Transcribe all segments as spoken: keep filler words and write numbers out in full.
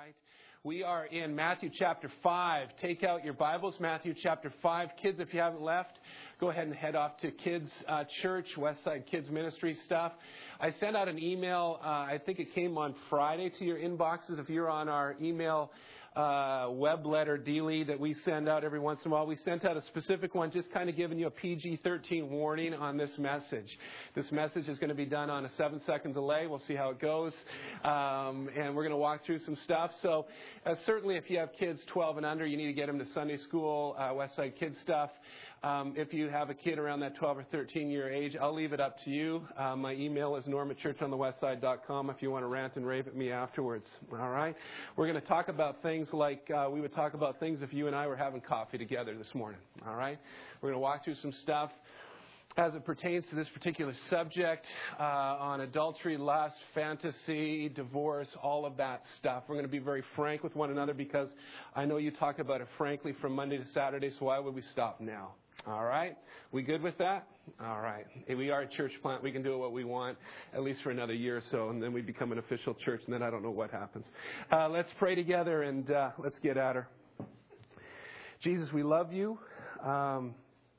right. We are in Matthew chapter five. Take out your Bibles, Matthew chapter five. Kids, if you haven't left, go ahead and head off to Kids uh, Church, Westside Kids Ministry stuff. I sent out an email, uh, I think it came on Friday to your inboxes. If you're on our email uh, web letter dealie that we send out every once in a while, we sent out a specific one just kind of giving you a P G thirteen warning on this message. This message is going to be done on a seven second delay. We'll see how it goes. Um, and we're going to walk through some stuff. So uh, certainly if you have kids twelve and under, you need to get them to Sunday school, uh, Westside Kids stuff. Um, if you have a kid around that twelve or thirteen year age, I'll leave it up to you. Uh, my email is norm at church on the westside dot com if you want to rant and rave at me afterwards. All right? We're going to talk about things like uh, we would talk about things if you and I were having coffee together this morning. All right? We're going to walk through some stuff as it pertains to this particular subject uh, on adultery, lust, fantasy, divorce, all of that stuff. We're going to be very frank with one another because I know you talk about it frankly from Monday to Saturday, so why would we stop now? All right? We good with that? All right. Hey, we are a church plant. We can do what we want, at least for another year or so, and then we become an official church, and then I don't know what happens. Uh, let's pray together, and uh, let's get at her. Jesus, we love you. Um,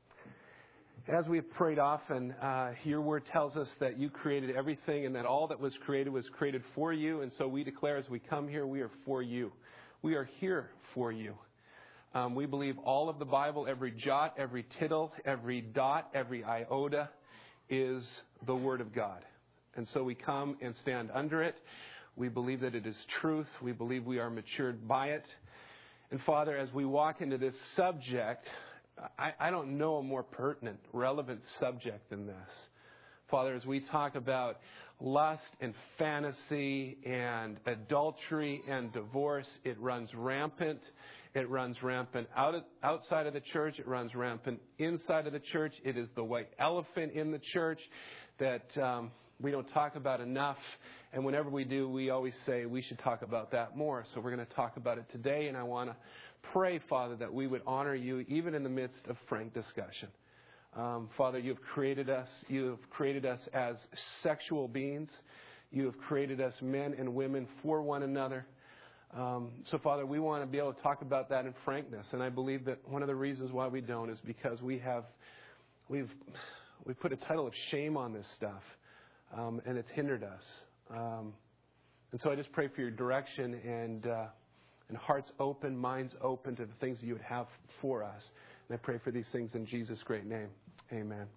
as we've prayed often, uh, your word tells us that you created everything and that all that was created was created for you, and so we declare as we come here, we are for you. We are here for you. Um, we believe all of the Bible, every jot, every tittle, every dot, every iota is the Word of God. And so we come and stand under it. We believe that it is truth. We believe we are matured by it. And Father, as we walk into this subject, I, I don't know a more pertinent, relevant subject than this. Father, as we talk about lust and fantasy and adultery and divorce, it runs rampant. It runs rampant out of, outside of the church. It runs rampant inside of the church. It is the white elephant in the church that um, we don't talk about enough. And whenever we do, we always say we should talk about that more. So we're going to talk about it today. And I want to pray, Father, that we would honor you even in the midst of frank discussion. Um, Father, you have created us. You have created us as sexual beings. You have created us men and women for one another. Um, so, Father, we want to be able to talk about that in frankness, and I believe that one of the reasons why we don't is because we have we've we've put a title of shame on this stuff, um, and it's hindered us. Um, and so, I just pray for your direction and uh, and hearts open, minds open to the things that you would have for us. And I pray for these things in Jesus' great name, Amen.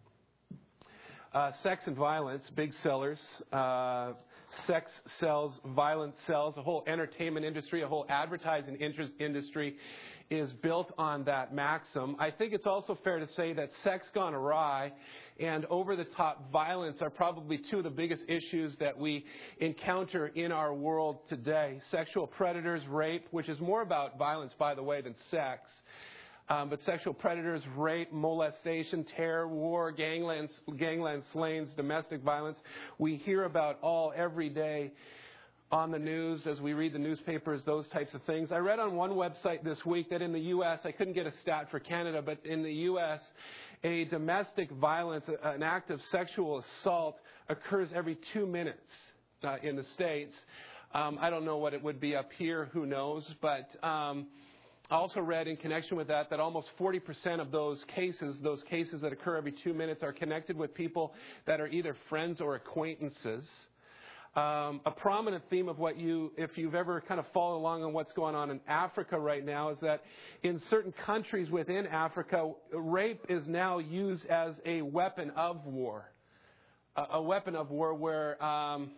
Uh, sex and violence, big sellers. Uh, sex sells, violence sells. The whole entertainment industry, a whole advertising interest industry is built on that maxim. I think it's also fair to say that sex gone awry and over-the-top violence are probably two of the biggest issues that we encounter in our world today. Sexual predators, rape, which is more about violence, by the way, than sex. Um, but sexual predators, rape, molestation, terror, war, gangland, gangland slayings, domestic violence, we hear about all every day on the news as we read the newspapers, those types of things. I read on one website this week that in the U S, I couldn't get a stat for Canada, but in the U S, a domestic violence, an act of sexual assault occurs every two minutes uh, in the States. Um, I don't know what it would be up here, who knows, but Um, I also read in connection with that that almost forty percent of those cases, those cases that occur every two minutes, are connected with people that are either friends or acquaintances. Um, a prominent theme of what you, if you've ever kind of followed along on what's going on in Africa right now, is that in certain countries within Africa, rape is now used as a weapon of war. A, a weapon of war where Um,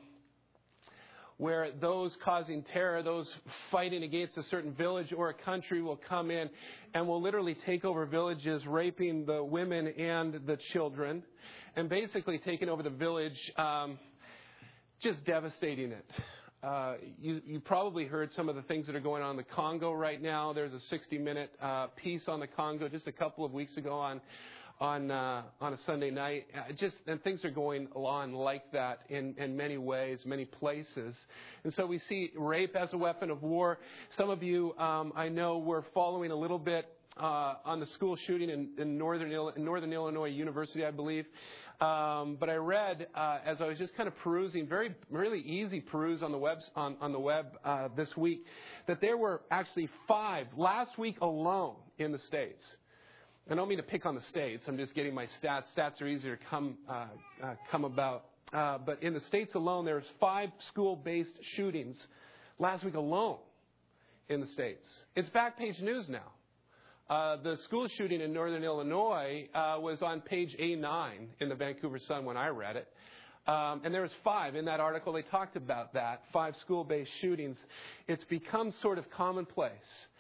where those causing terror, those fighting against a certain village or a country will come in and will literally take over villages, raping the women and the children, and basically taking over the village, um, just devastating it. Uh, you, you probably heard some of the things that are going on in the Congo right now. There's a sixty minute uh, piece on the Congo just a couple of weeks ago on on uh, on a Sunday night. Uh, just and things are going on like that in, in many ways, many places. And so we see rape as a weapon of war. Some of you, um, I know, were following a little bit uh, on the school shooting in, in northern in Northern Illinois University, I believe. Um, but I read uh, as I was just kind of perusing, very really easy peruse on the web on, on the web uh, this week, that there were actually five last week alone in the States. I don't mean to pick on the States. I'm just getting my stats. Stats are easier to come uh, uh, come about. Uh, but in the States alone, there's five school-based shootings last week alone in the States. It's back page news now. Uh, the school shooting in northern Illinois uh, was on page A nine in the Vancouver Sun when I read it. Um, and there was five. In that article, they talked about that, five school-based shootings. It's become sort of commonplace.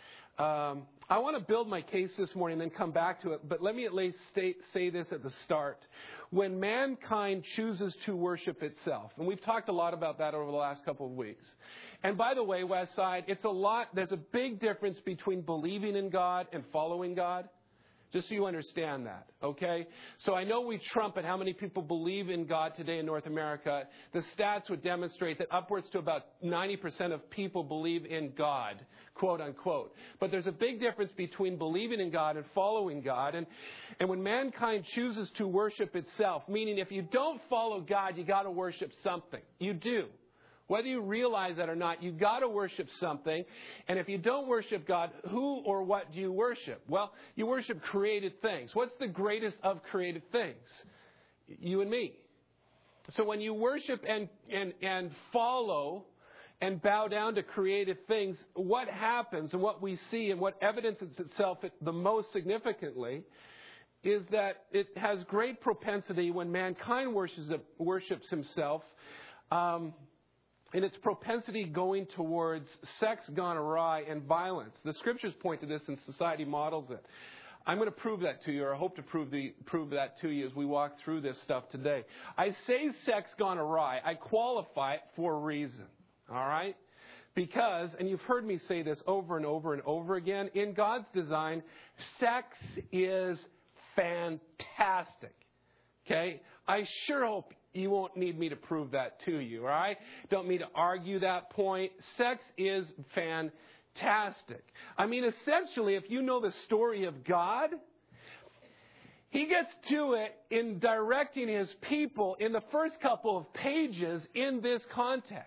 Um, I want to build my case this morning and then come back to it, but let me at least state, say this at the start. When mankind chooses to worship itself, and we've talked a lot about that over the last couple of weeks. And by the way, Westside, it's a lot, there's a big difference between believing in God and following God. Just so you understand that, okay? So I know we trumpet how many people believe in God today in North America. The stats would demonstrate that upwards to about ninety percent of people believe in God, quote unquote. But there's a big difference between believing in God and following God. And, and when mankind chooses to worship itself, meaning if you don't follow God, you got to worship something. You do. Whether you realize that or not, you've got to worship something. And if you don't worship God, who or what do you worship? Well, you worship created things. What's the greatest of created things? You and me. So when you worship and, and, and follow and bow down to created things, what happens and what we see and what evidences itself the most significantly is that it has great propensity when mankind worships, worships himself, um, in its propensity going towards sex gone awry and violence. The scriptures point to this and society models it. I'm going to prove that to you, or I hope to prove, the, prove that to you as we walk through this stuff today. I say sex gone awry. I qualify it for a reason. All right? Because, and you've heard me say this over and over and over again, in God's design, sex is fantastic. Okay? I sure hope you won't need me to prove that to you, all right? Don't mean to argue that point. Sex is fantastic. I mean, essentially, if you know the story of God, He gets to it in directing His people in the first couple of pages in this context.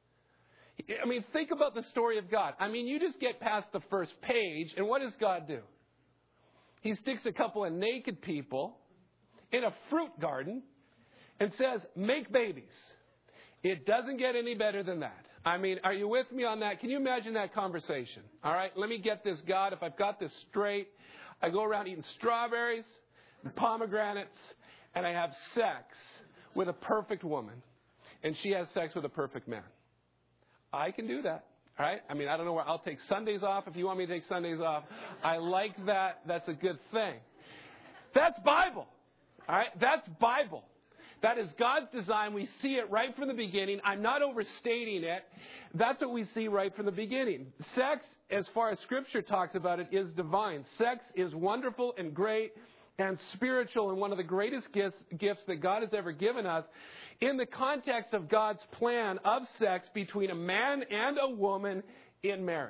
I mean, think about the story of God. I mean, you just get past the first page, and what does God do? He sticks a couple of naked people in a fruit garden and says, make babies. It doesn't get any better than that. I mean, are you with me on that? Can you imagine that conversation? All right, let me get this, God. If I've got this straight, I go around eating strawberries, pomegranates, and I have sex with a perfect woman. And she has sex with a perfect man. I can do that. All right? I mean, I don't know where I'll take Sundays off if you want me to take Sundays off. I like that. That's a good thing. That's Bible. All right? That's Bible. That is God's design. We see it right from the beginning. I'm not overstating it. That's what we see right from the beginning. Sex, as far as Scripture talks about it, is divine. Sex is wonderful and great and spiritual and one of the greatest gifts, gifts that God has ever given us in the context of God's plan of sex between a man and a woman in marriage.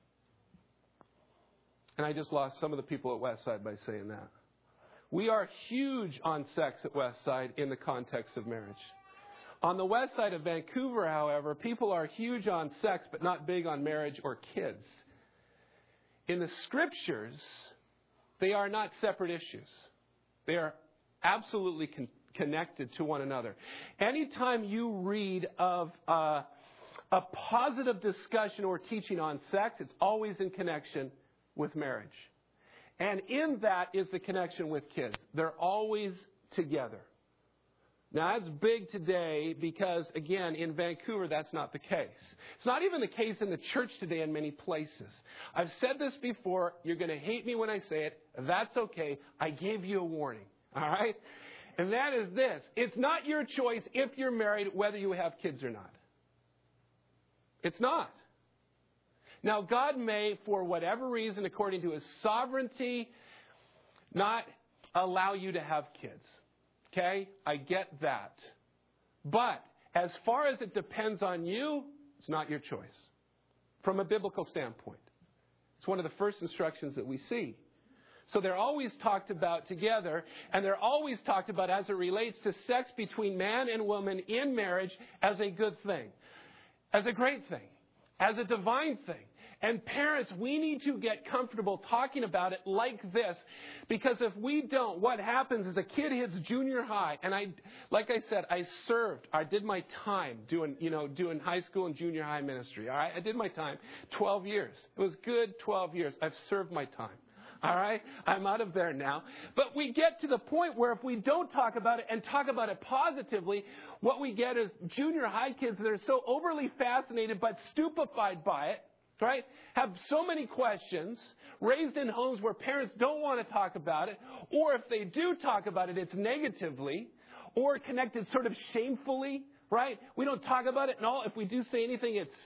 And I just lost some of the people at Westside by saying that. We are huge on sex at Westside in the context of marriage. On the west side of Vancouver, however, people are huge on sex but not big on marriage or kids. In the Scriptures, they are not separate issues. They are absolutely con- connected to one another. Anytime you read of uh, a positive discussion or teaching on sex, it's always in connection with marriage. And in that is the connection with kids. They're always together. Now, that's big today because, again, in Vancouver, that's not the case. It's not even the case in the church today in many places. I've said this before. You're going to hate me when I say it. That's okay. I gave you a warning. All right? And that is this. It's not your choice if you're married whether you have kids or not. It's not. Now, God may, for whatever reason, according to His sovereignty, not allow you to have kids. Okay? I get that. But as far as it depends on you, it's not your choice. From a biblical standpoint. It's one of the first instructions that we see. So they're always talked about together, and they're always talked about as it relates to sex between man and woman in marriage as a good thing, as a great thing, as a divine thing. And parents, we need to get comfortable talking about it like this, because if we don't, what happens is a kid hits junior high, and I, like I said, I served, I did my time doing, you know, doing high school and junior high ministry. All right, I did my time, twelve years. It was good, twelve years. I've served my time. All right, I'm out of there now. But we get to the point where if we don't talk about it and talk about it positively, what we get is junior high kids that are so overly fascinated but stupefied by it, right? Have so many questions, raised in homes where parents don't want to talk about it, or if they do talk about it, it's negatively, or connected sort of shamefully, right? We don't talk about it, and all. If we do say anything, it's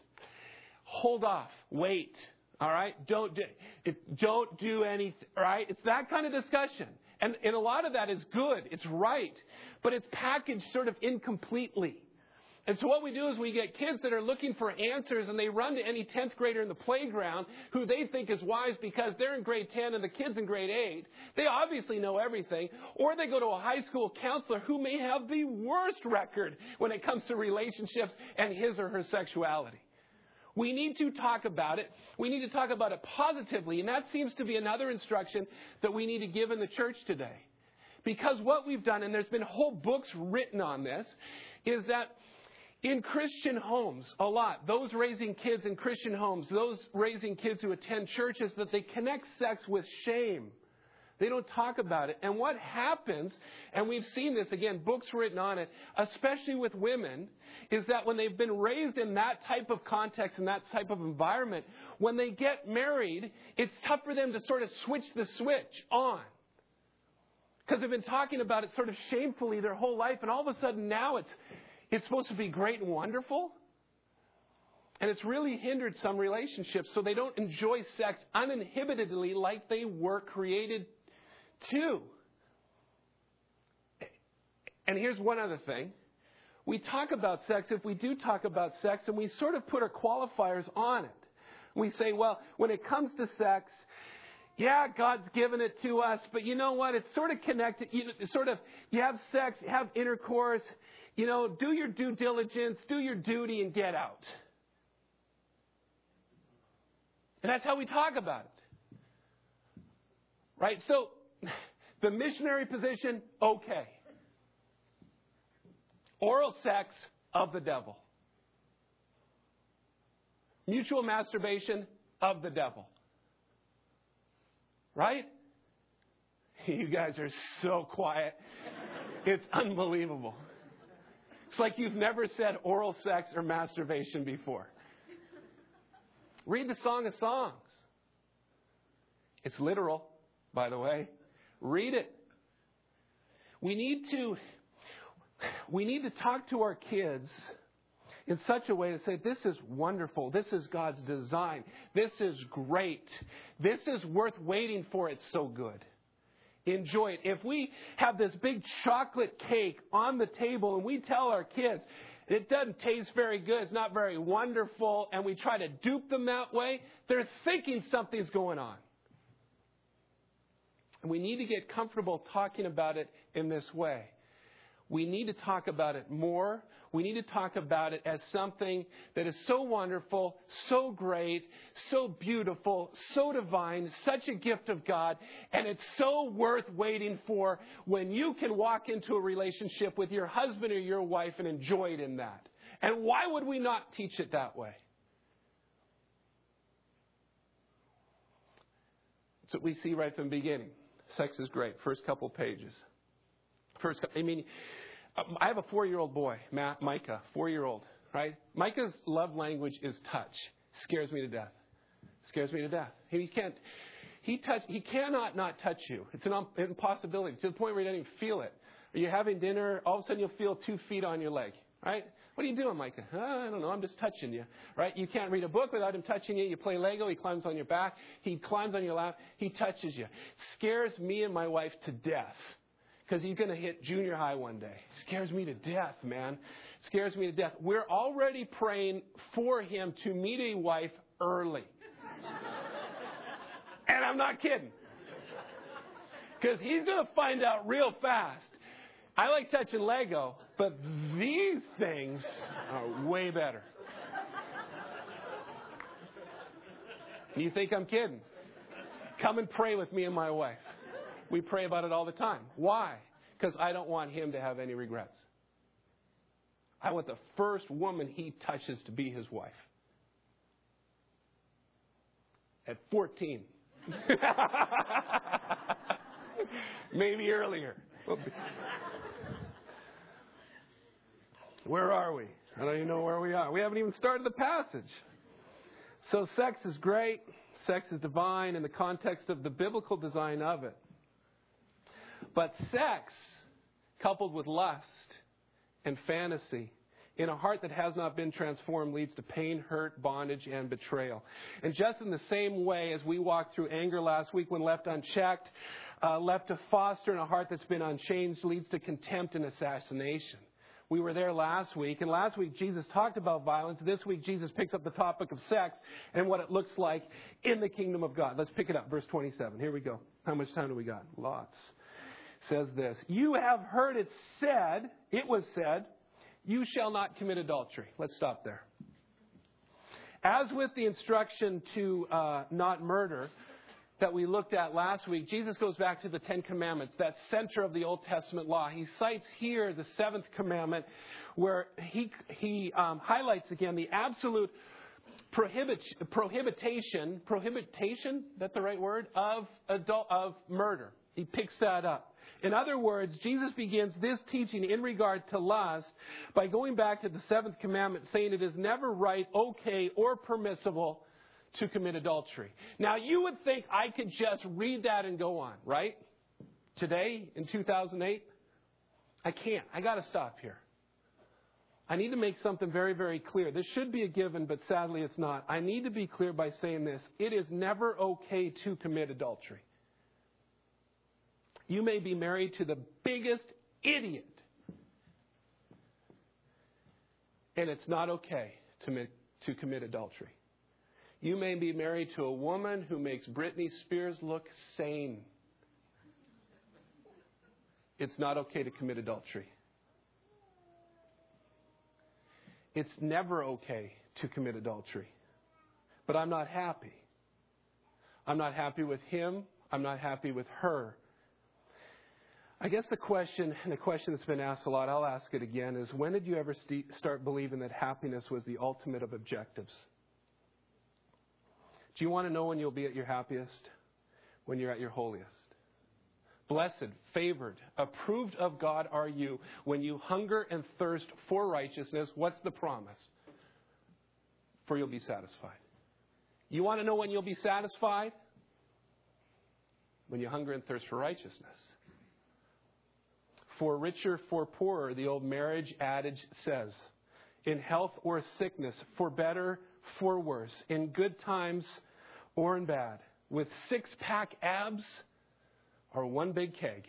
hold off, wait, all right? Don't do, it, don't do anything, right? It's that kind of discussion. And, and a lot of that is good. It's right. But it's packaged sort of incompletely. And so what we do is we get kids that are looking for answers, and they run to any tenth grader in the playground who they think is wise because they're in grade ten and the kid's in grade eight. They obviously know everything. Or they go to a high school counselor who may have the worst record when it comes to relationships and his or her sexuality. We need to talk about it. We need to talk about it positively. And that seems to be another instruction that we need to give in the church today. Because what we've done, and there's been whole books written on this, is that in Christian homes, a lot, those raising kids in Christian homes, those raising kids who attend churches, that they connect sex with shame. They don't talk about it. And what happens, and we've seen this, again, books written on it, especially with women, is that when they've been raised in that type of context and that type of environment, when they get married, it's tough for them to sort of switch the switch on. Because they've been talking about it sort of shamefully their whole life, and all of a sudden now it's it's supposed to be great and wonderful. And it's really hindered some relationships, so they don't enjoy sex uninhibitedly like they were created to. And here's one other thing. We talk about sex, if we do talk about sex, and we sort of put our qualifiers on it. We say, well, when it comes to sex, yeah, God's given it to us, but you know what? It's sort of connected. You sort of, you have sex, you have intercourse, you know, do your due diligence, do your duty, and get out. And that's how we talk about it. Right? So, the missionary position, okay. Oral sex, of the devil. Mutual masturbation, of the devil. Right? You guys are so quiet. It's unbelievable. It's like you've never said oral sex or masturbation before. Read the Song of Songs. It's literal, by the way. Read it. We need to, we need to talk to our kids in such a way to say, this is wonderful. This is God's design. This is great. This is worth waiting for. It's so good. Enjoy it. If we have this big chocolate cake on the table and we tell our kids, it doesn't taste very good, it's not very wonderful, and we try to dupe them that way, they're thinking something's going on. And we need to get comfortable talking about it in this way. We need to talk about it more. We need to talk about it as something that is so wonderful, so great, so beautiful, so divine, such a gift of God, and it's so worth waiting for when you can walk into a relationship with your husband or your wife and enjoy it in that. And why would we not teach it that way? That's what we see right from the beginning. Sex is great. First couple pages. First, I mean, I have a four-year-old boy, Matt, Micah, four-year-old, right? Micah's love language is touch. Scares me to death. Scares me to death. He can't, he touch, he cannot not touch you. It's an impossibility to the point where he doesn't even feel it. Are you having dinner? All of a sudden you'll feel two feet on your leg, right? What are you doing, Micah? Oh, I don't know. I'm just touching you, right? You can't read a book without him touching you. You play Lego. He climbs on your back. He climbs on your lap. He touches you. Scares me and my wife to death. Because he's going to hit junior high one day. Scares me to death, man. Scares me to death. We're already praying for him to meet a wife early. And I'm not kidding. Because he's going to find out real fast. I like touching Lego, but these things are way better. You think I'm kidding? Come and pray with me and my wife. We pray about it all the time. Why? Because I don't want him to have any regrets. I want the first woman he touches to be his wife. At fourteen. Maybe earlier. Where are we? I don't even know where we are. We haven't even started the passage. So sex is great. Sex is divine in the context of the biblical design of it. But sex, coupled with lust and fantasy, in a heart that has not been transformed, leads to pain, hurt, bondage, and betrayal. And just in the same way as we walked through anger last week when left unchecked, uh, left to foster in a heart that's been unchanged, leads to contempt and assassination. We were there last week, and last week Jesus talked about violence. This week Jesus picks up the topic of sex and what it looks like in the kingdom of God. Let's pick it up, verse twenty-seven. Here we go. How much time do we got? Lots. It says this, you have heard it said, it was said, you shall not commit adultery. Let's stop there. As with the instruction to uh, not murder that we looked at last week, Jesus goes back to the Ten Commandments, that center of the Old Testament law. He cites here the seventh commandment where he, he um, highlights again the absolute prohibit, prohibitation, prohibitation, is that the right word, of, adult, of murder. He picks that up. In other words, Jesus begins this teaching in regard to lust by going back to the seventh commandment, saying it is never right, okay, or permissible to commit adultery. Now, you would think I could just read that and go on, right? Today, in two thousand eight, I can't. I got to stop here. I need to make something very, very clear. This should be a given, but sadly it's not. I need to be clear by saying this. It is never okay to commit adultery. You may be married to the biggest idiot, and it's not okay to, to commit adultery. You may be married to a woman who makes Britney Spears look sane. It's not okay to commit adultery. It's never okay to commit adultery. But I'm not happy. I'm not happy with him. I'm not happy with her. I guess the question, and the question that's been asked a lot, I'll ask it again, is when did you ever st- start believing that happiness was the ultimate of objectives? Do you want to know when you'll be at your happiest? When you're at your holiest. Blessed, favored, approved of God are you when you hunger and thirst for righteousness. What's the promise? For you'll be satisfied. You want to know when you'll be satisfied? When you hunger and thirst for righteousness. For richer, for poorer, the old marriage adage says. In health or sickness, for better, for worse. In good times or in bad. With six-pack abs or one big keg.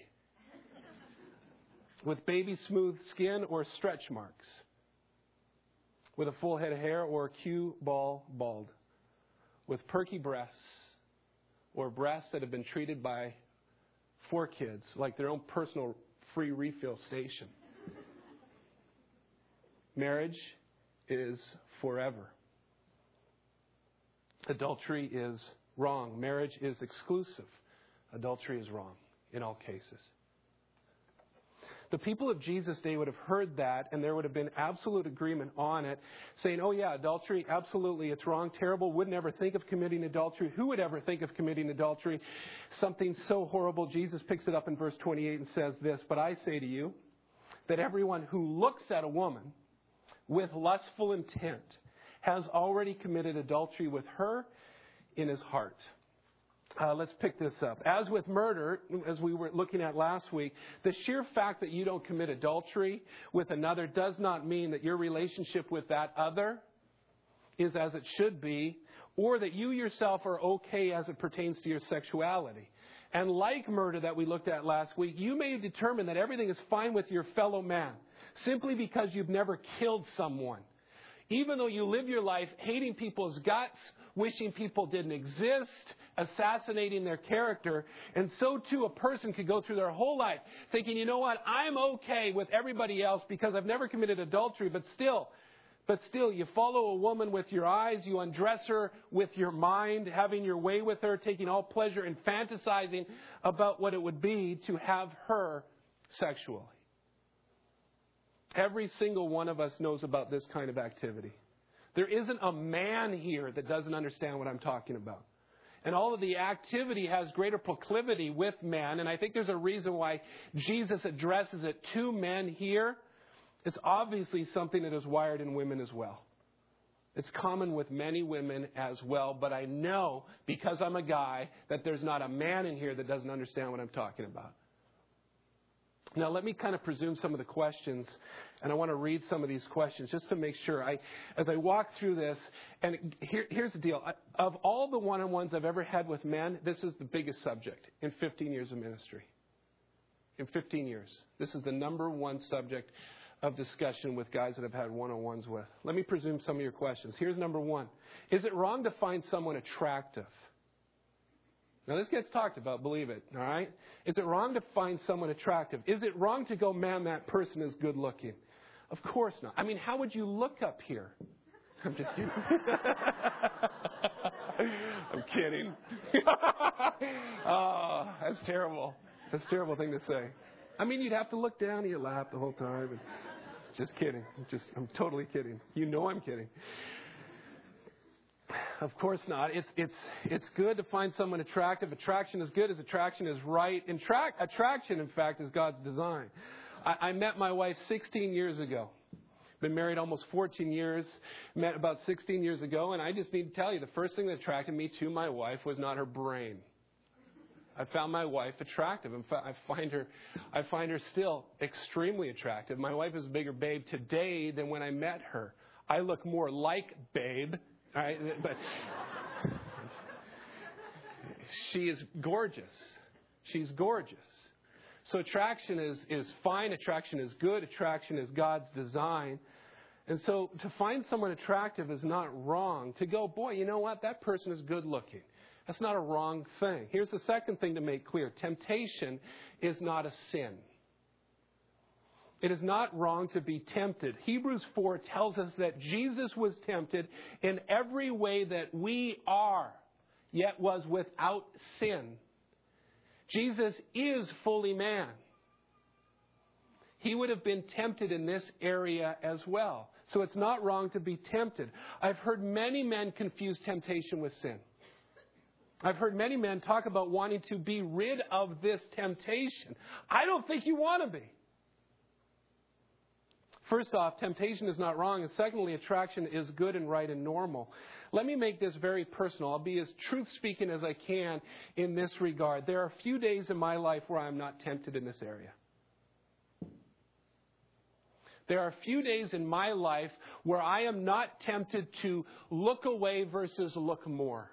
With baby smooth skin or stretch marks. With a full head of hair or cue ball bald. With perky breasts or breasts that have been treated by four kids like their own personal free refill station. Marriage is forever. Adultery is wrong. Marriage is exclusive. Adultery is wrong in all cases. The people of Jesus' day would have heard that, and there would have been absolute agreement on it, saying, oh yeah, adultery, absolutely, it's wrong, terrible, would never think of committing adultery. Who would ever think of committing adultery? Something so horrible. Jesus picks it up in verse twenty-eight and says this, but I say to you that everyone who looks at a woman with lustful intent has already committed adultery with her in his heart. Uh, let's pick this up. As with murder, as we were looking at last week, the sheer fact that you don't commit adultery with another does not mean that your relationship with that other is as it should be, or that you yourself are okay as it pertains to your sexuality. And like murder that we looked at last week, you may determine that everything is fine with your fellow man simply because you've never killed someone. Even though you live your life hating people's guts, wishing people didn't exist, assassinating their character, and so too a person could go through their whole life thinking, you know what, I'm okay with everybody else because I've never committed adultery, but still, but still, you follow a woman with your eyes, you undress her with your mind, having your way with her, taking all pleasure and fantasizing about what it would be to have her sexually. Every single one of us knows about this kind of activity. There isn't a man here that doesn't understand what I'm talking about. And all of the activity has greater proclivity with men. And I think there's a reason why Jesus addresses it to men here. It's obviously something that is wired in women as well. It's common with many women as well. But I know, because I'm a guy, that there's not a man in here that doesn't understand what I'm talking about. Now, let me kind of presume some of the questions, and I want to read some of these questions just to make sure. I, as I walk through this, and here, here's the deal. I, of all the one-on-ones I've ever had with men, this is the biggest subject in fifteen years of ministry. In fifteen years. This is the number one subject of discussion with guys that I've had one-on-ones with. Let me presume some of your questions. Here's number one. Is it wrong to find someone attractive? Now, this gets talked about, believe it, all right? Is it wrong to find someone attractive? Is it wrong to go, man, that person is good looking? Of course not. I mean, how would you look up here? I'm just kidding. I'm kidding. Oh, that's terrible. That's a terrible thing to say. I mean, you'd have to look down at your lap the whole time. And just kidding. I'm just, I'm totally kidding. You know I'm kidding. Of course not. It's it's it's good to find someone attractive. Attraction is good as attraction is right. And tra- attraction, in fact, is God's design. I, I met my wife sixteen years ago. Been married almost fourteen years. Met about sixteen years ago. And I just need to tell you, the first thing that attracted me to my wife was not her brain. I found my wife attractive. In fact, I find her, I find her still extremely attractive. My wife is a bigger babe today than when I met her. I look more like Babe. All right, but she is gorgeous. She's gorgeous. So attraction is, is fine. Attraction is good. Attraction is God's design. And so to find someone attractive is not wrong. To go, boy, you know what? That person is good looking. That's not a wrong thing. Here's the second thing to make clear. Temptation is not a sin. It is not wrong to be tempted. Hebrews four tells us that Jesus was tempted in every way that we are, yet was without sin. Jesus is fully man. He would have been tempted in this area as well. So it's not wrong to be tempted. I've heard many men confuse temptation with sin. I've heard many men talk about wanting to be rid of this temptation. I don't think you want to be. First off, temptation is not wrong. And secondly, attraction is good and right and normal. Let me make this very personal. I'll be as truth-speaking as I can in this regard. There are a few days in my life where I'm not tempted in this area. There are a few days in my life where I am not tempted to look away versus look more.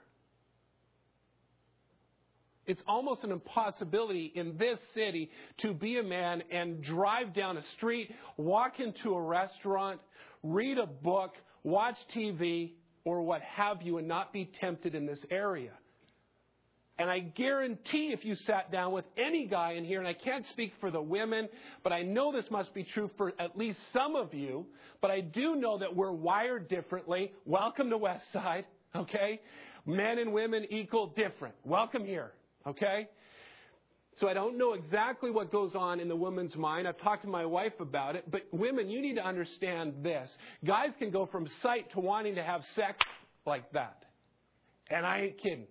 It's almost an impossibility in this city to be a man and drive down a street, walk into a restaurant, read a book, watch T V, or what have you, and not be tempted in this area. And I guarantee if you sat down with any guy in here, and I can't speak for the women, but I know this must be true for at least some of you, but I do know that we're wired differently. Welcome to Westside, okay? Men and women equal different. Welcome here. Okay? So I don't know exactly what goes on in the woman's mind. I've talked to my wife about it. But women, you need to understand this. Guys can go from sight to wanting to have sex like that. And I ain't kidding.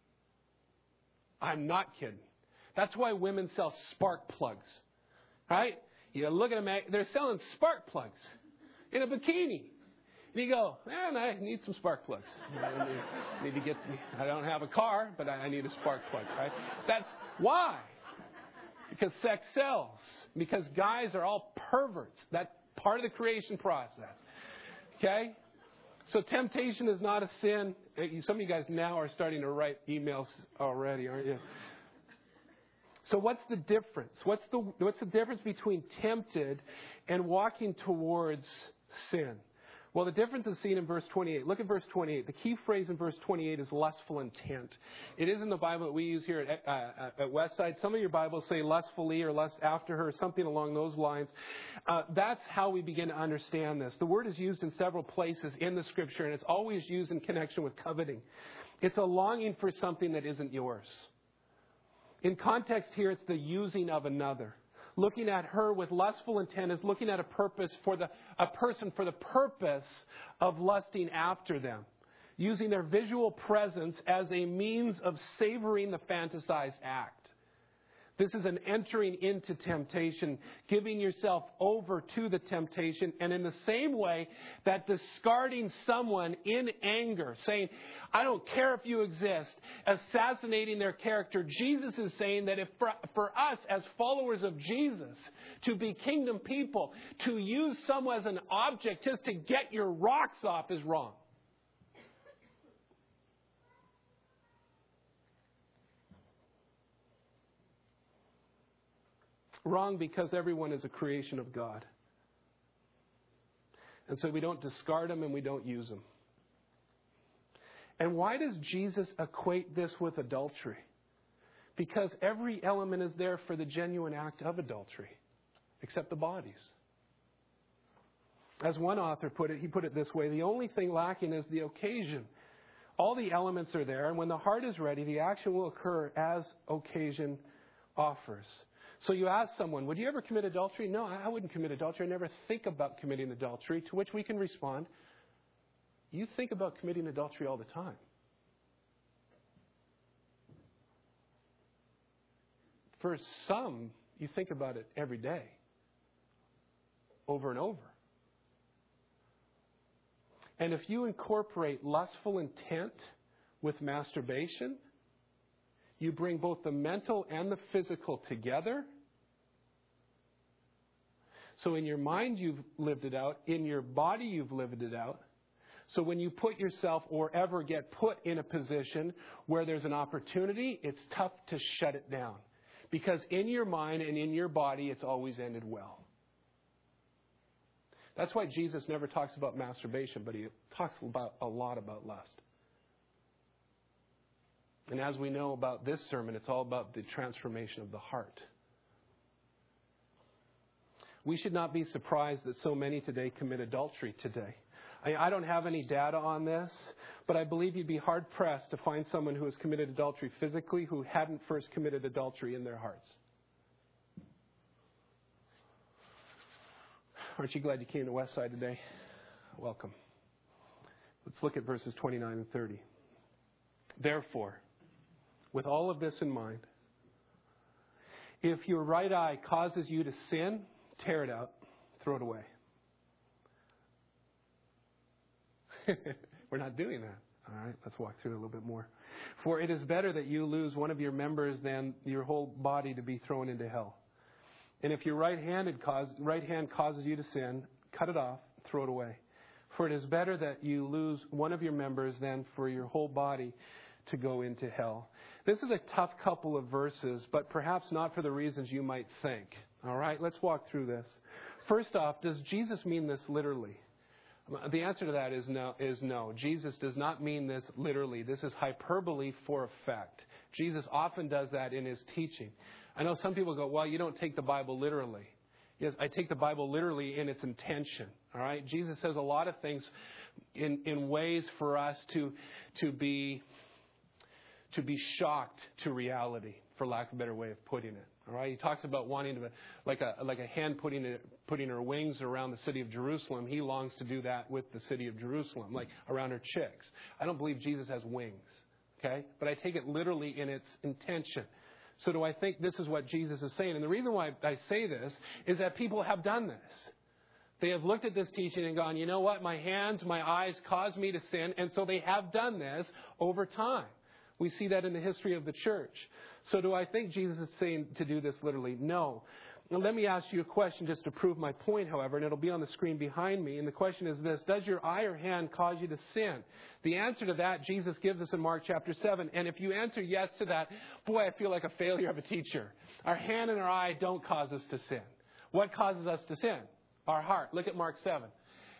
I'm not kidding. That's why women sell spark plugs. Right? You look at them, they're selling spark plugs in a bikini. And you go, man, I need some spark plugs. I need, need to get, I don't have a car, but I need a spark plug, right? That's why. Because sex sells. Because guys are all perverts. That's part of the creation process. Okay? So temptation is not a sin. Some of you guys now are starting to write emails already, aren't you? So what's the difference? What's the, what's the difference between tempted and walking towards sin? Well, the difference is seen in verse twenty-eight. Look at verse twenty-eight. The key phrase in verse twenty-eight is lustful intent. It is in the Bible that we use here at, uh, at Westside. Some of your Bibles say lustfully or lust after her, or something along those lines. Uh, that's how we begin to understand this. The word is used in several places in the Scripture, and it's always used in connection with coveting. It's a longing for something that isn't yours. In context here, it's the using of another. Looking at her with lustful intent is looking at a purpose for the a person for the purpose of lusting after them, using their visual presence as a means of savoring the fantasized act. This is an entering into temptation, giving yourself over to the temptation, and in the same way that discarding someone in anger, saying, I don't care if you exist, assassinating their character. Jesus is saying that if for, for us as followers of Jesus to be kingdom people, to use someone as an object just to get your rocks off is wrong. Wrong because everyone is a creation of God. And so we don't discard them and we don't use them. And why does Jesus equate this with adultery? Because every element is there for the genuine act of adultery, except the bodies. As one author put it, he put it this way, the only thing lacking is the occasion. All the elements are there, and when the heart is ready, the action will occur as occasion offers. So you ask someone, would you ever commit adultery? No, I wouldn't commit adultery. I never think about committing adultery, to which we can respond, you think about committing adultery all the time. For some, you think about it every day, over and over. And if you incorporate lustful intent with masturbation, you bring both the mental and the physical together. So in your mind, you've lived it out. In your body, you've lived it out. So when you put yourself or ever get put in a position where there's an opportunity, it's tough to shut it down. Because in your mind and in your body, it's always ended well. That's why Jesus never talks about masturbation, but he talks about a lot about lust. And as we know about this sermon, it's all about the transformation of the heart. We should not be surprised that so many today commit adultery today. I, I don't have any data on this, but I believe you'd be hard-pressed to find someone who has committed adultery physically who hadn't first committed adultery in their hearts. Aren't you glad you came to Westside today? Welcome. Let's look at verses twenty-nine and thirty. Therefore, with all of this in mind, if your right eye causes you to sin, tear it out, throw it away. We're not doing that. All right, let's walk through it a little bit more. For it is better that you lose one of your members than your whole body to be thrown into hell. And if your right-handed cause, right hand causes you to sin, cut it off, throw it away. For it is better that you lose one of your members than for your whole body to go into hell. This is a tough couple of verses, but perhaps not for the reasons you might think. All right, let's walk through this. First off, does Jesus mean this literally? The answer to that is no, is no. Jesus does not mean this literally. This is hyperbole for effect. Jesus often does that in his teaching. I know some people go, well, you don't take the Bible literally. Yes, I take the Bible literally in its intention. All right? Jesus says a lot of things in, in ways for us to, to be, to be shocked to reality, for lack of a better way of putting it. All right? He talks about wanting to, like a, like a hen putting, it, putting her wings around the city of Jerusalem. He longs to do that with the city of Jerusalem, like around her chicks. I don't believe Jesus has wings. Okay? But I take it literally in its intention. So do I think this is what Jesus is saying? And the reason why I say this is that people have done this. They have looked at this teaching and gone, you know what? My hands, my eyes cause me to sin. And so they have done this over time. We see that in the history of the church. So do I think Jesus is saying to do this literally? No. Now, let me ask you a question just to prove my point, however, and it'll be on the screen behind me. And the question is this: does your eye or hand cause you to sin? The answer to that, Jesus gives us in Mark chapter seven. And if you answer yes to that, boy, I feel like a failure of a teacher. Our hand and our eye don't cause us to sin. What causes us to sin? Our heart. Look at Mark seven.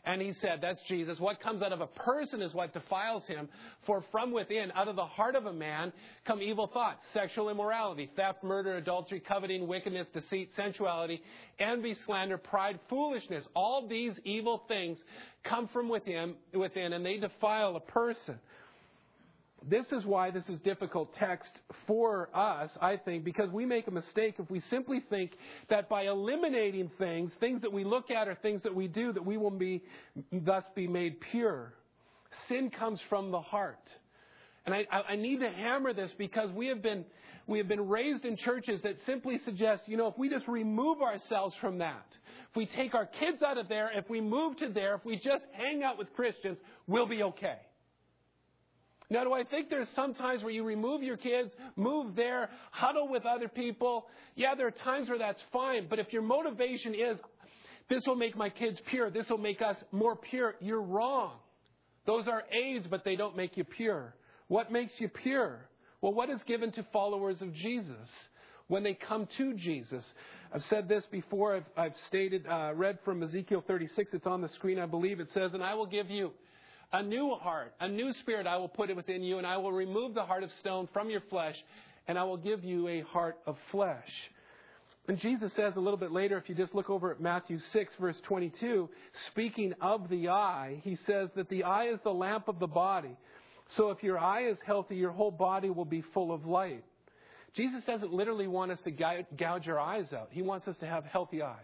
And he said, that's Jesus, what comes out of a person is what defiles him. For from within, out of the heart of a man, come evil thoughts, sexual immorality, theft, murder, adultery, coveting, wickedness, deceit, sensuality, envy, slander, pride, foolishness. All these evil things come from within, within and they defile a person. This is why this is difficult text for us, I think, because we make a mistake if we simply think that by eliminating things, things that we look at or things that we do, that we will be thus be made pure. Sin comes from the heart. And I, I need to hammer this because we have been we have been raised in churches that simply suggest, you know, if we just remove ourselves from that, if we take our kids out of there, if we move to there, if we just hang out with Christians, we'll be okay. Now, do I think there's some times where you remove your kids, move there, huddle with other people? Yeah, there are times where that's fine. But if your motivation is, this will make my kids pure, this will make us more pure, you're wrong. Those are aids, but they don't make you pure. What makes you pure? Well, what is given to followers of Jesus when they come to Jesus? I've said this before. I've, I've stated, uh, read from Ezekiel thirty-six. It's on the screen, I believe. It says, and I will give you a new heart, a new spirit I will put it within you, and I will remove the heart of stone from your flesh, and I will give you a heart of flesh. And Jesus says a little bit later, if you just look over at Matthew six, verse twenty-two, speaking of the eye, he says that the eye is the lamp of the body. So if your eye is healthy, your whole body will be full of light. Jesus doesn't literally want us to gouge our eyes out. He wants us to have healthy eyes.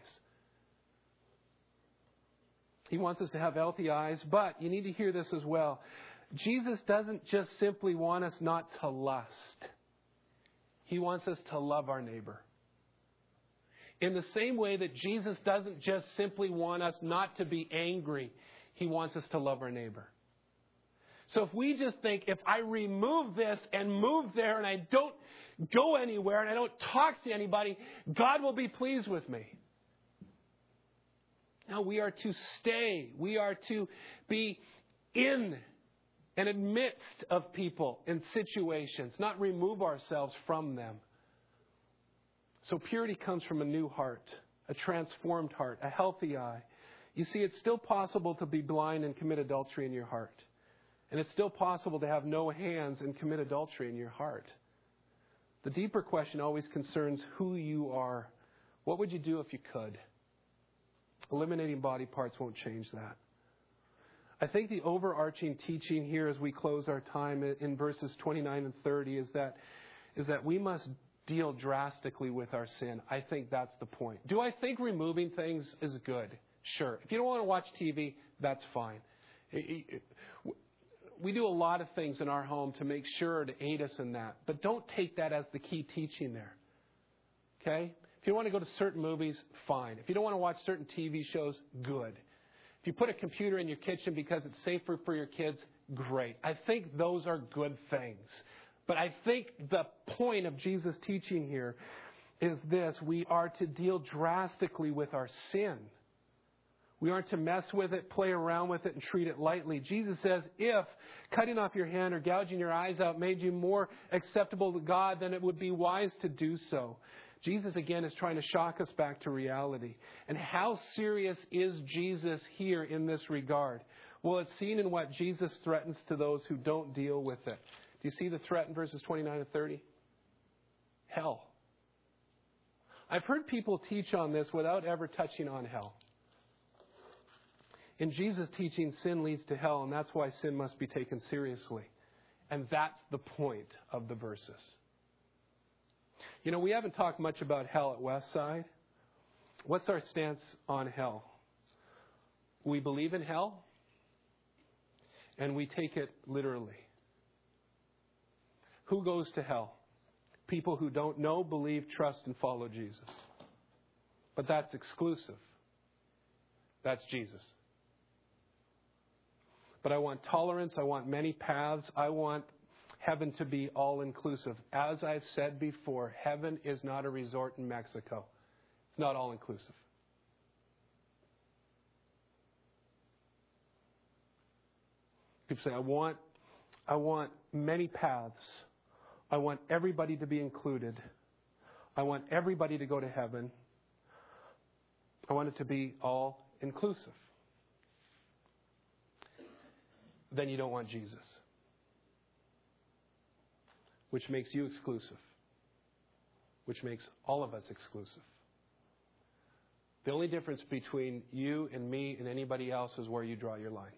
He wants us to have healthy eyes, but you need to hear this as well. Jesus doesn't just simply want us not to lust. He wants us to love our neighbor. In the same way that Jesus doesn't just simply want us not to be angry, He wants us to love our neighbor. So if we just think, if I remove this and move there and I don't go anywhere and I don't talk to anybody, God will be pleased with me. No, we are to stay. We are to be in and amidst of people and situations, not remove ourselves from them. So purity comes from a new heart, a transformed heart, a healthy eye. You see, it's still possible to be blind and commit adultery in your heart. And it's still possible to have no hands and commit adultery in your heart. The deeper question always concerns who you are. What would you do if you could? Eliminating body parts won't change that. I think the overarching teaching here as we close our time in verses twenty-nine and thirty is that, is that we must deal drastically with our sin. I think that's the point. Do I think removing things is good? Sure. If you don't want to watch T V, that's fine. We do a lot of things in our home to make sure to aid us in that. But don't take that as the key teaching there. Okay? If you want to go to certain movies, fine. If you don't want to watch certain T V shows, good. If you put a computer in your kitchen because it's safer for your kids, great. I think those are good things. But I think the point of Jesus' teaching here is this. We are to deal drastically with our sin. We aren't to mess with it, play around with it, and treat it lightly. Jesus says, if cutting off your hand or gouging your eyes out made you more acceptable to God, then it would be wise to do so. Jesus, again, is trying to shock us back to reality. And how serious is Jesus here in this regard? Well, it's seen in what Jesus threatens to those who don't deal with it. Do you see the threat in verses twenty-nine and thirty? Hell. I've heard people teach on this without ever touching on hell. In Jesus' teaching, sin leads to hell, and that's why sin must be taken seriously. And that's the point of the verses. You know, we haven't talked much about hell at Westside. What's our stance on hell? We believe in hell, and we take it literally. Who goes to hell? People who don't know, believe, trust, and follow Jesus. But that's exclusive. That's Jesus. But I want tolerance. I want many paths. I want heaven to be all-inclusive. As I've said before, heaven is not a resort in Mexico. It's not all-inclusive. People say, I want, I want many paths. I want everybody to be included. I want everybody to go to heaven. I want it to be all-inclusive. then you don't want Jesus, which makes you exclusive, which makes all of us exclusive. The only difference between you and me and anybody else is where you draw your line.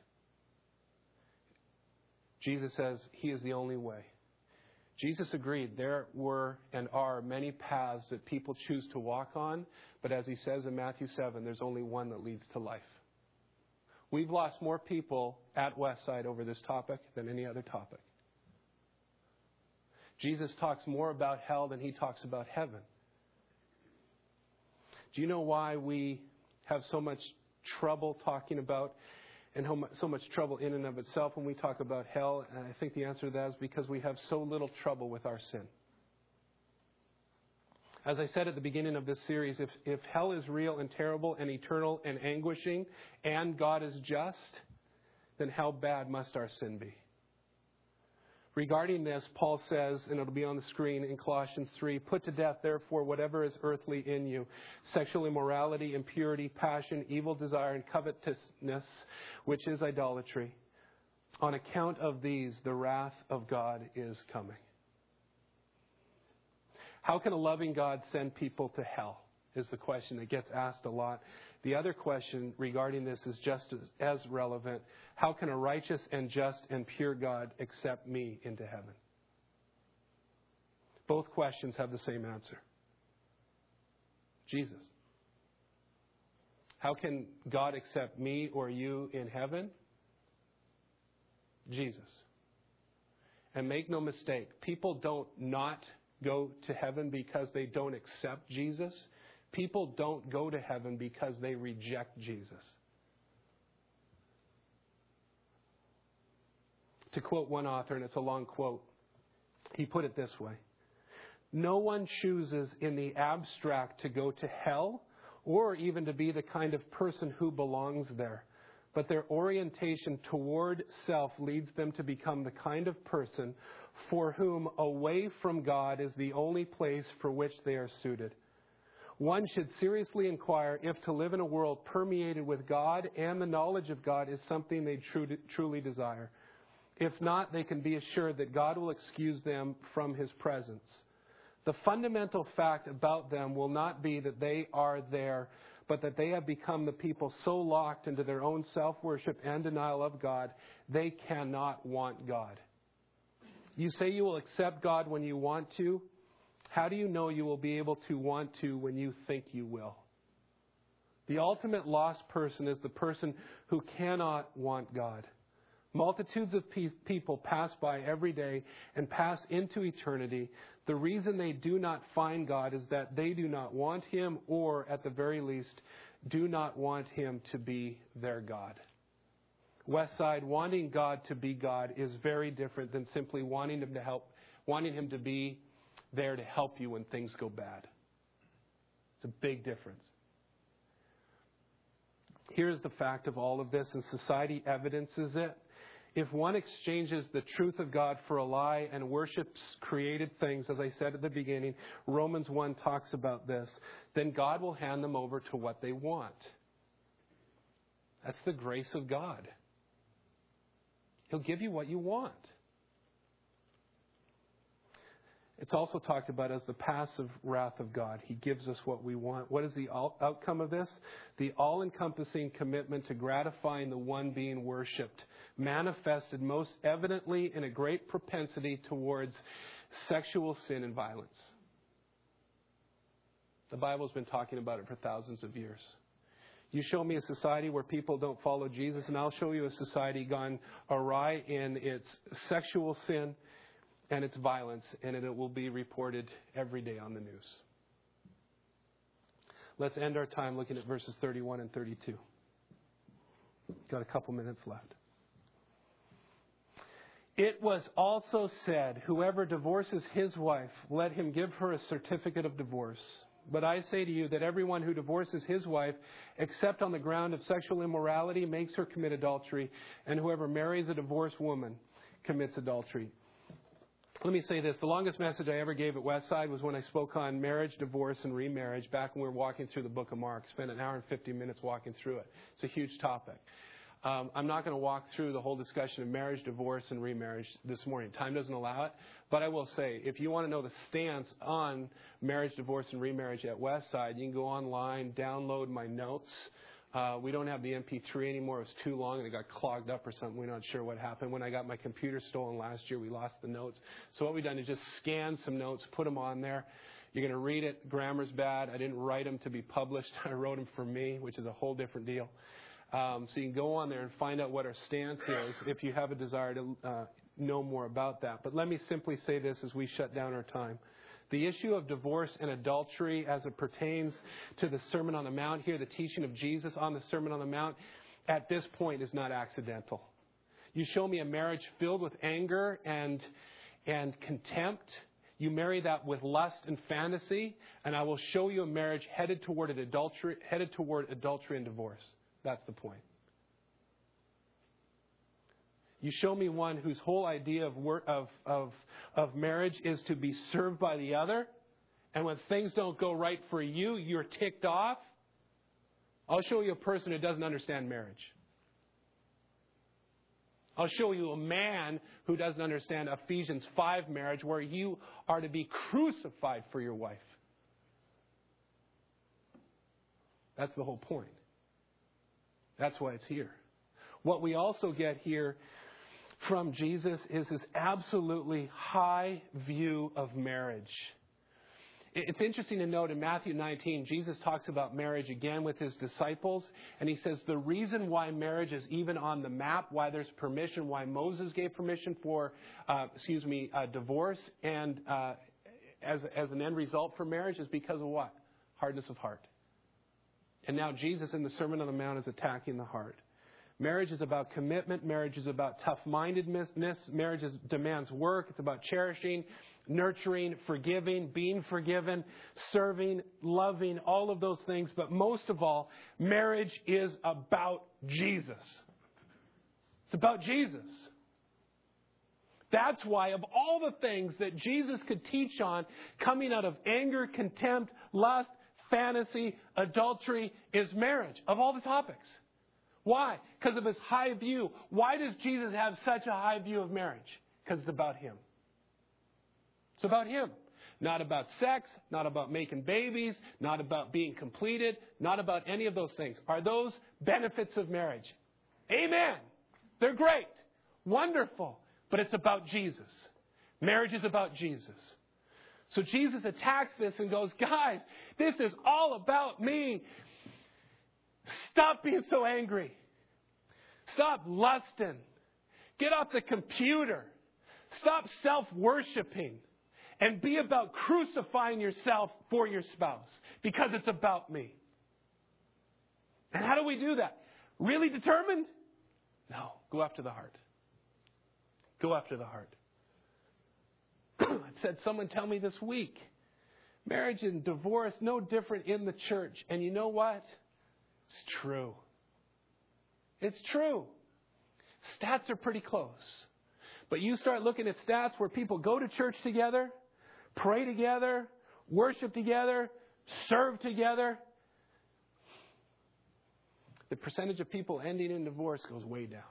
Jesus says He is the only way. Jesus agreed there were and are many paths that people choose to walk on, but as He says in Matthew seven, there's only one that leads to life. We've lost more people at Westside over this topic than any other topic. Jesus talks more about hell than He talks about heaven. Do you know why we have so much trouble talking about and so much trouble in and of itself when we talk about hell? And I think the answer to that is because we have so little trouble with our sin. As I said at the beginning of this series, if, if hell is real and terrible and eternal and anguishing and God is just, then how bad must our sin be? Regarding this, Paul says, and it'll be on the screen in Colossians three, put to death, therefore, whatever is earthly in you, sexual immorality, impurity, passion, evil desire, and covetousness, which is idolatry. On account of these, the wrath of God is coming. How can a loving God send people to hell? Is the question that gets asked a lot. The other question regarding this is just as, as relevant. How can a righteous and just and pure God accept me into heaven? Both questions have the same answer. Jesus. How can God accept me or you in heaven? Jesus. And make no mistake, people don't not go to heaven because they don't accept Jesus. People don't go to heaven because they reject Jesus. To quote one author, and it's a long quote, he put it this way: no one chooses in the abstract to go to hell or even to be the kind of person who belongs there. But their orientation toward self leads them to become the kind of person for whom away from God is the only place for which they are suited. One should seriously inquire if to live in a world permeated with God and the knowledge of God is something they truly desire. If not, they can be assured that God will excuse them from His presence. The fundamental fact about them will not be that they are there, but that they have become the people so locked into their own self-worship and denial of God, they cannot want God. You say you will accept God when you want to. How do you know you will be able to want to when you think you will? The ultimate lost person is the person who cannot want God. Multitudes of pe- people pass by every day and pass into eternity. The reason they do not find God is that they do not want Him, or at the very least, do not want Him to be their God. Westside, wanting God to be God is very different than simply wanting Him to help, wanting Him to be there to help you when things go bad. It's a big difference. Here's the fact of all of this, and society evidences it. If one exchanges the truth of God for a lie and worships created things, as I said at the beginning, Romans one talks about this, then God will hand them over to what they want. That's the grace of God. He'll give you what you want. It's also talked about as the passive wrath of God. He gives us what we want. What is the outcome of this? The all-encompassing commitment to gratifying the one being worshipped, manifested most evidently in a great propensity towards sexual sin and violence. The Bible's been talking about it for thousands of years. You show me a society where people don't follow Jesus, and I'll show you a society gone awry in its sexual sin and its violence, and it will be reported every day on the news. Let's end our time looking at verses thirty-one and thirty-two. Got a couple minutes left. It was also said, whoever divorces his wife, let him give her a certificate of divorce. But I say to you that everyone who divorces his wife, except on the ground of sexual immorality, makes her commit adultery, and whoever marries a divorced woman commits adultery. Let me say this. The longest message I ever gave at Westside was when I spoke on marriage, divorce, and remarriage back when we were walking through the book of Mark. Spent an hour and fifty minutes walking through it. It's a huge topic. Um, I'm not going to walk through the whole discussion of marriage, divorce, and remarriage this morning. Time doesn't allow it. But I will say, if you want to know the stance on marriage, divorce, and remarriage at Westside, you can go online, download my notes. Uh, we don't have the M P three anymore. It was too long and it got clogged up or something. We're not sure what happened. When I got my computer stolen last year, we lost the notes. So what we've done is just scan some notes, put them on there. You're going to read it. Grammar's bad. I didn't write them to be published. I wrote them for me, which is a whole different deal. Um, so you can go on there and find out what our stance is if you have a desire to uh, know more about that. But let me simply say this as we shut down our time. The issue of divorce and adultery as it pertains to the Sermon on the Mount here, the teaching of Jesus on the Sermon on the Mount, at this point is not accidental. You show me a marriage filled with anger and, and contempt. You marry that with lust and fantasy, and I will show you a marriage headed toward an adultery, headed toward adultery and divorce. That's the point. You show me one whose whole idea of, work, of, of, of marriage is to be served by the other, and when things don't go right for you, you're ticked off. I'll show you a person who doesn't understand marriage. I'll show you a man who doesn't understand Ephesians five marriage, where you are to be crucified for your wife. That's the whole point. That's why it's here. What we also get here from Jesus is his absolutely high view of marriage. It's interesting to note in Matthew nineteen, Jesus talks about marriage again with his disciples. And he says the reason why marriage is even on the map, why there's permission, why Moses gave permission for, uh, excuse me, uh, divorce and uh, as, as an end result for marriage is because of what? Hardness of heart. And now Jesus in the Sermon on the Mount is attacking the heart. Marriage is about commitment. Marriage is about tough-mindedness. Marriage is, demands work. It's about cherishing, nurturing, forgiving, being forgiven, serving, loving, all of those things. But most of all, marriage is about Jesus. It's about Jesus. That's why of all the things that Jesus could teach on coming out of anger, contempt, lust, fantasy, adultery, is marriage, of all the topics. Why? Because of his high view. Why does Jesus have such a high view of marriage? Because it's about him. It's about him. Not about sex, not about making babies, not about being completed, not about any of those things. Are those benefits of marriage? Amen. They're great. Wonderful. But it's about Jesus. Marriage is about Jesus. So Jesus attacks this and goes, guys, this is all about me. Stop being so angry. Stop lusting. Get off the computer. Stop self-worshiping. And be about crucifying yourself for your spouse. Because it's about me. And how do we do that? Really determined? No. Go after the heart. Go after the heart. I said, someone tell me this week, marriage and divorce, no different in the church. And you know what? It's true. It's true. Stats are pretty close. But you start looking at stats where people go to church together, pray together, worship together, serve together. The percentage of people ending in divorce goes way down.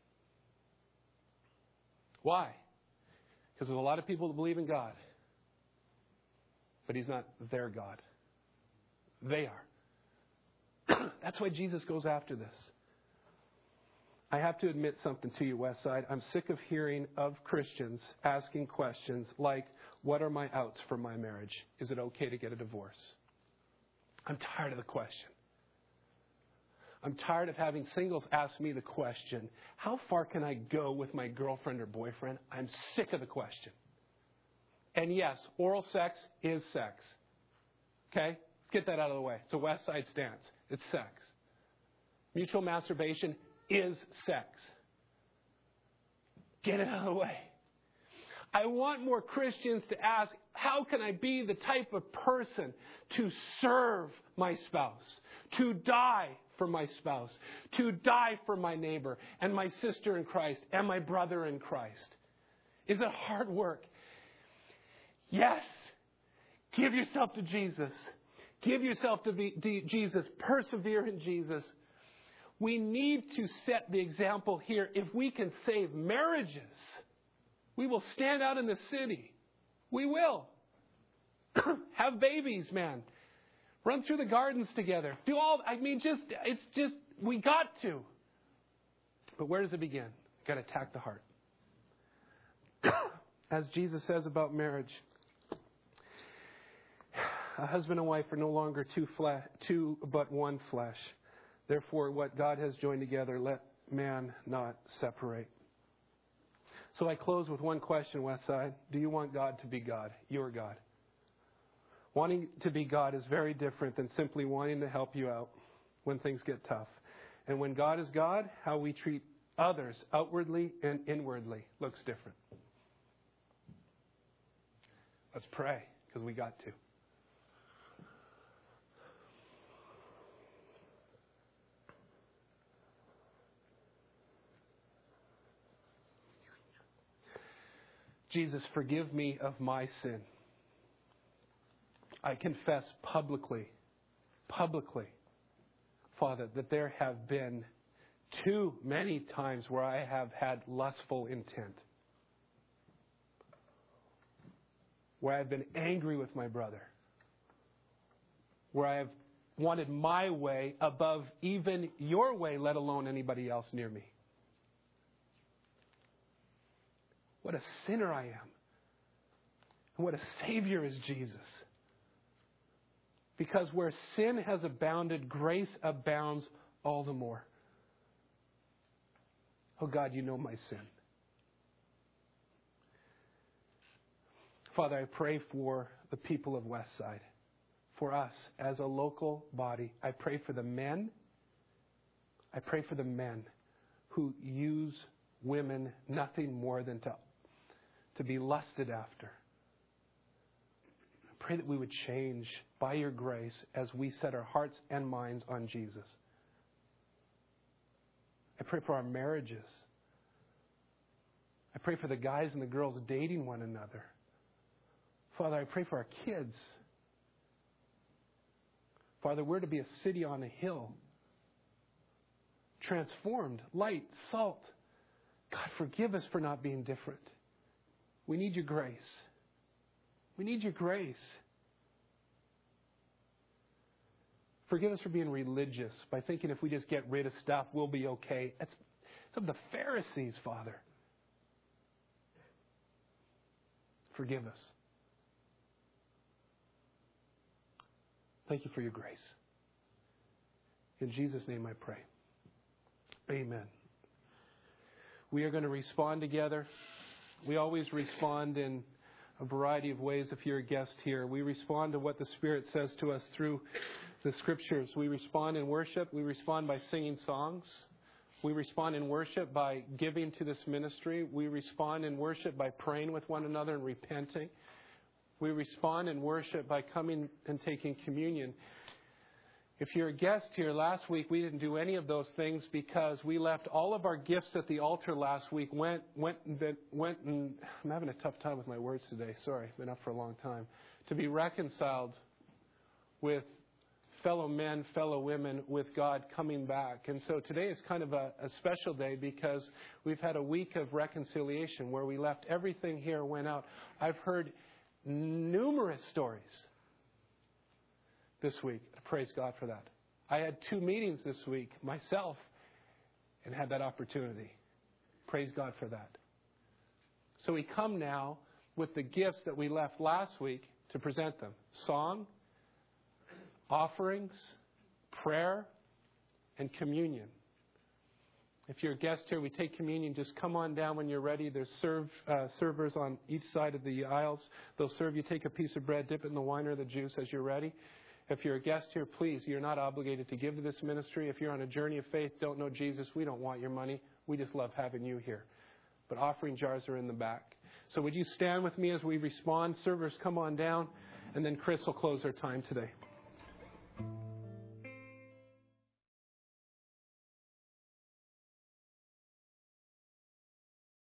Why? Because there's a lot of people that believe in God. But he's not their God. They are. That's why Jesus goes after this. I have to admit something to you, Westside. I'm sick of hearing of Christians asking questions like, what are my outs for my marriage? Is it okay to get a divorce? I'm tired of the question. I'm tired of having singles ask me the question, how far can I go with my girlfriend or boyfriend? I'm sick of the question. And yes, oral sex is sex. Okay? Let's get that out of the way. It's a Westside stance. It's sex. Mutual masturbation is sex. Get it out of the way. I want more Christians to ask, how can I be the type of person to serve my spouse, to die for my spouse, to die for my neighbor and my sister in Christ and my brother in Christ? Is it hard work? Yes. Give yourself to Jesus. Give yourself to be, Jesus. Persevere in Jesus. We need to set the example here. If we can save marriages, we will stand out in the city. We will. Have babies, man. Run through the gardens together. Do all, I mean, just, it's just, we got to. But where does it begin? Got to attack the heart. As Jesus says about marriage, a husband and wife are no longer two, flesh, two but one flesh. Therefore, what God has joined together, let man not separate. So I close with one question, Westside. Do you want God to be God, your God? Wanting to be God is very different than simply wanting to help you out when things get tough. And when God is God, how we treat others outwardly and inwardly looks different. Let's pray, because we got to. Jesus, forgive me of my sin. I confess publicly, publicly, Father, that there have been too many times where I have had lustful intent, where I've been angry with my brother, where I have wanted my way above even your way, let alone anybody else near me. What a sinner I am. And what a Savior is Jesus. Because where sin has abounded, grace abounds all the more. Oh God, you know my sin. Father, I pray for the people of Westside, for us as a local body. I pray for the men. I pray for the men who use women nothing more than to to be lusted after. I pray that we would change by your grace as we set our hearts and minds on Jesus. I pray for our marriages. I pray for the guys and the girls dating one another. Father, I pray for our kids. Father, we're to be a city on a hill. Transformed, light, salt. God, forgive us for not being different. We need your grace. We need your grace. Forgive us for being religious by thinking if we just get rid of stuff, we'll be okay. That's some of the Pharisees, Father. Forgive us. Thank you for your grace. In Jesus' name I pray. Amen. We are going to respond together. We always respond in a variety of ways if you're a guest here. We respond to what the Spirit says to us through the Scriptures. We respond in worship. We respond by singing songs. We respond in worship by giving to this ministry. We respond in worship by praying with one another and repenting. We respond in worship by coming and taking communion. If you're a guest here, last week we didn't do any of those things because we left all of our gifts at the altar last week. Went, went, went, and I'm having a tough time with my words today. Sorry, been up for a long time. To be reconciled with fellow men, fellow women, with God coming back. And so today is kind of a, a special day because we've had a week of reconciliation where we left everything here, went out. I've heard numerous stories this week. Praise God for that. I had two meetings this week myself and had that opportunity. Praise God for that. So we come now with the gifts that we left last week to present them. Song, offerings, prayer, and communion. If you're a guest here, we take communion. Just come on down when you're ready. There's serve, uh, servers on each side of the aisles. They'll serve you. Take a piece of bread, dip it in the wine or the juice as you're ready. If you're a guest here, please, you're not obligated to give to this ministry. If you're on a journey of faith, don't know Jesus, we don't want your money. We just love having you here. But offering jars are in the back. So would you stand with me as we respond? Servers, come on down. And then Chris will close our time today.